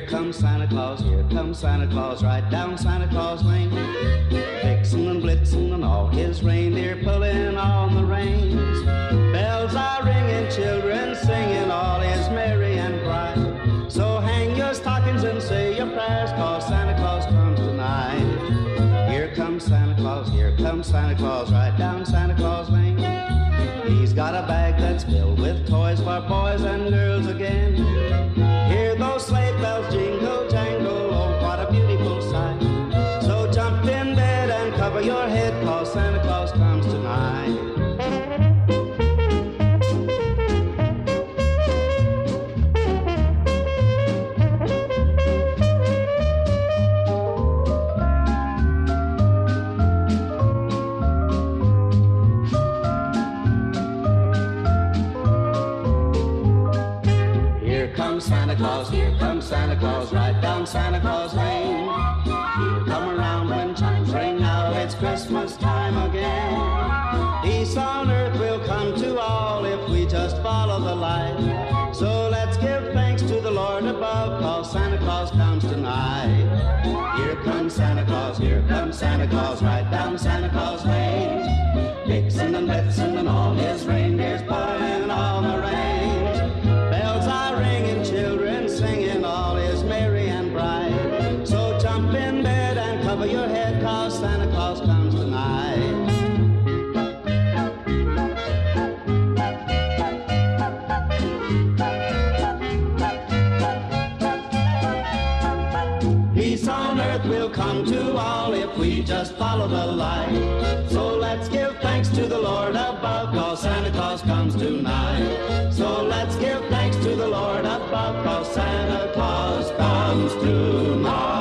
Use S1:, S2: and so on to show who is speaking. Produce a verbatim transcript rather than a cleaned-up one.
S1: comes Santa Claus, here comes Santa Claus, right down Santa Claus Lane. Vixen and Blitzen and all his reindeer pulling on the reins. Bells are ringing, children singing, all is merry and bright. So hang your stockings and say your prayers, 'cause Santa Claus comes tonight. Here comes Santa Claus, here comes Santa Claus, right down Santa Claus Lane. He's got a bag that's filled with toys for boys and girls again. Hear those sleigh bells jingle, jangle, oh, what a beautiful sight. So jump in bed and cover your head, 'cause Santa Claus comes tonight. Santa Claus, here comes Santa Claus, right down Santa Claus Lane. He'll come around when chimes ring out, it's Christmas time again. Peace on earth will come to all if we just follow the light. So let's give thanks to the Lord above, 'cause Santa Claus comes tonight. Here comes Santa Claus, here comes Santa Claus, right down Santa Claus Lane. Vixen and Blitzen and all his reindeers pulling on the reins. Bells are ringing, children singing, all is merry and bright. So jump in bed and cover your head, 'cause Santa Claus comes tonight. Peace on earth will come to all if we just follow the light. So let's give thanks to the Lord above, 'cause Santa Claus comes tonight. So let's give thanks to the Lord above, 'cause Santa Claus comes tonight.